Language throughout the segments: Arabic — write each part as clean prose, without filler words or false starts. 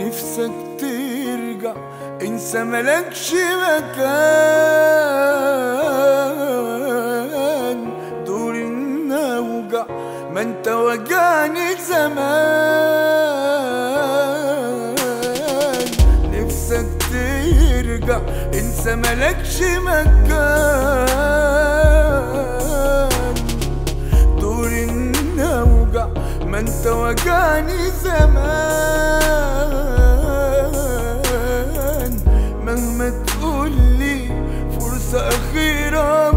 نفسك ترجع انسى ملكش مكان، دور النوجع ما انت وجعني زمان. نفسك ترجع انسى ملكش مكان، دور النوجع ما انت وجعني زمان. مهما تقولي فرصة أخيرة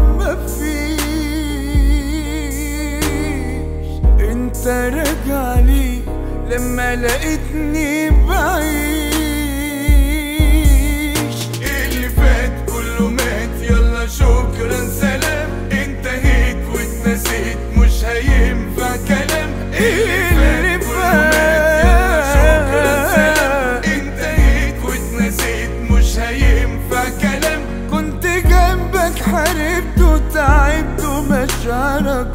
مفيش، انت راجعلي لما لقيتني بعيش. اللي فات كله مات يلا شكرا سلام، انتهيت واتنسيت مش هينفع كلام. اللي فات يلا شكرا سلام، انتهيت واتنسيت مش هينفع كلام. كنت جنبك حاربت وتعبت ومشاعرك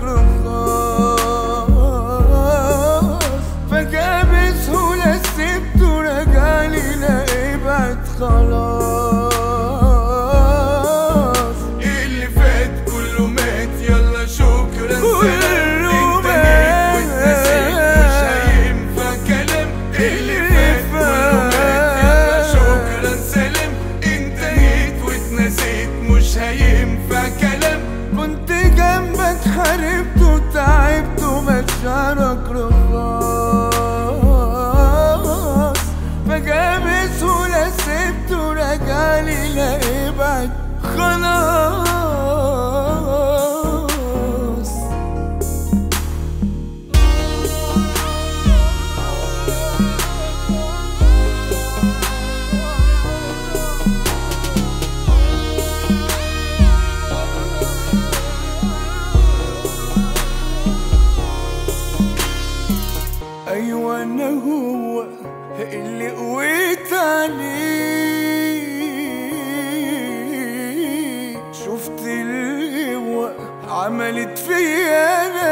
رخاص، فجأة بسهولة سبت ورجعلي لا ابعد خلاص. اللي فات كله مات يلا شكرا سلام، انتهيت واتنسيت مش هينفع كلام. اللي فات كله مات يلا شكرا سلام، انتهيت واتنسيت مش هينفع كلام. كنت جنبك حاربت وتعبت ومشاعرك رخاص، فجأة بسهولة سبت ورجعلي لا ابعد خلاص. أيوة أنا هو اللي قويت عليه، شفت القوة عملت فيا أنا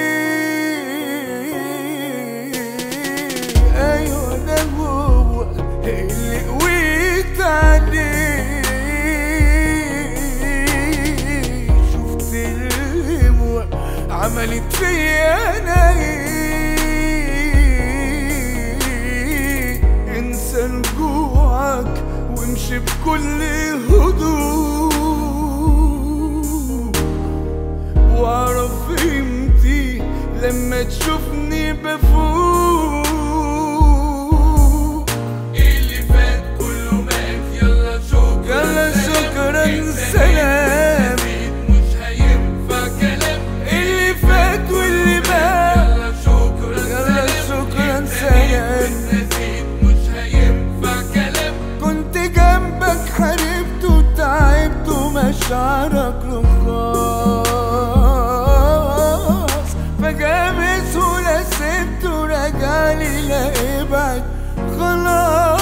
إيه. أيوة أنا هو اللي قويت عليه، شفت القوة عملت فيا أنا إيه. انسى رجوعك وامشي بكل هدوء، واعرف قيمتي لما تشوفني بفوق. اللي فات كله مات يلا شكرا سلام، مش هينفع كلام. اللي فات واللي مات يلا شكرا سلام، حاربت وتعبت ومشاعرك رخاص، فجأة بسهولة سبت ورجعلي لا ابعد خلاص.